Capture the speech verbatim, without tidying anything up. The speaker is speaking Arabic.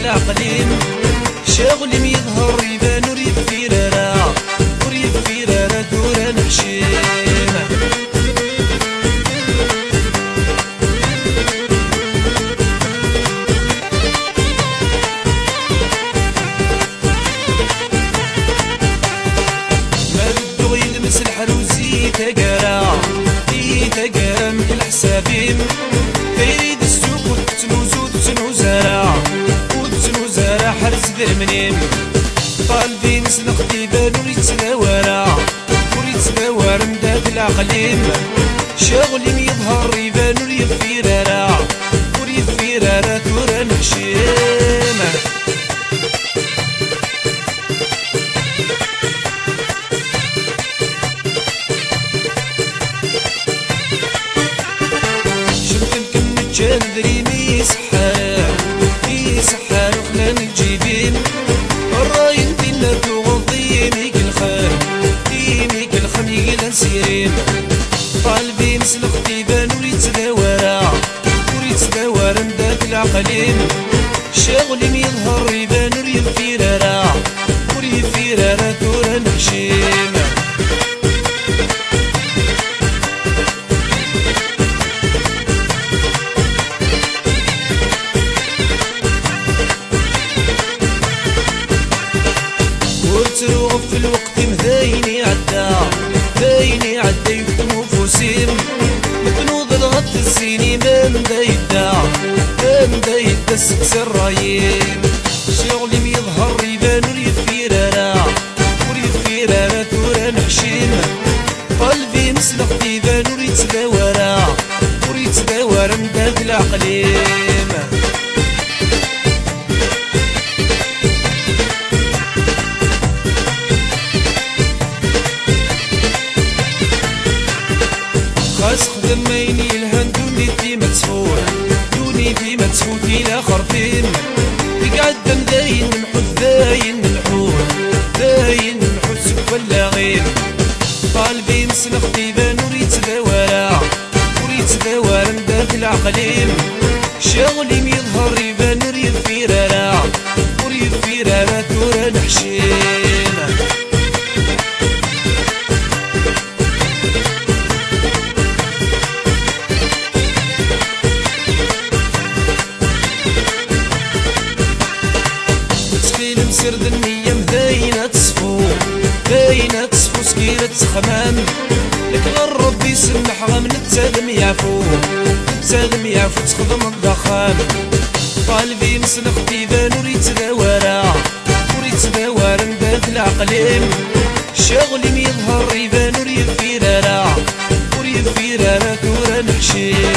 العقلين شغلي ميظهر يبان وريف فيرارا وريف فيرارا دورا نحشيم ما بدو يلمس الحروزي تقرا اي تقرا من الحسابين كيريد السوق وتنوزو وتنوزارا وتنوزارا حرس ذرمنين طالبين نسلخ ديبان وريت تداورا وريت تداور مداد العقلين شغلي ميظهر يبان وريف فيرارا وريف فيرارا تورا نحشيم كان دريمي يسحر يسحر وحنا نجيبين الراين دينا توغضي ميك الخير ميك الخم يقيل نسيرين طالبين سلخ ديبان وريت تداورا وريت تداورا مداد العقلين شغلي ميظهر يبان وريف فيرارا وريف فيرارا تورا نحشيم تروغ في الوقت مذايني عدا ذايني عدا يكتمو فوسيم متنوض الغط الزيني ما مدا يدا ما مدا يدا السكس الرايم شغلي ميظهر يبان وريف فيرارا وريف فيرارا تورا نحشيم قلبي مسلخ ديبان وريت تداورا وريت تداورا مداد العقليم خاص خدم مايني الهان دوني ديما تسفوح دوني ديما تسفوت إلى خرطين يقعد مداين نحوت داين نحوت داين نحوت سكوى اللاغين قلبي مسلخ ديبان وريت تداورا وريت تداورا مداد العقلين شغلي ميظهر يبان ريف فيرارا وريف فيرارا تورا نحشين سرد النية مذاينة تصفو ذاينة تصفو سكيرة تخمام لك غير ربي يسمح غام نتسادم يعفو نتسادم يعفو تخدم الضخام قلبي مسلخ ديبان وريت تداورا وريت تداورا مداد العقلين شغلي ميظهر يبان وريف فيرارا وريف فيرارا تورا نحشيم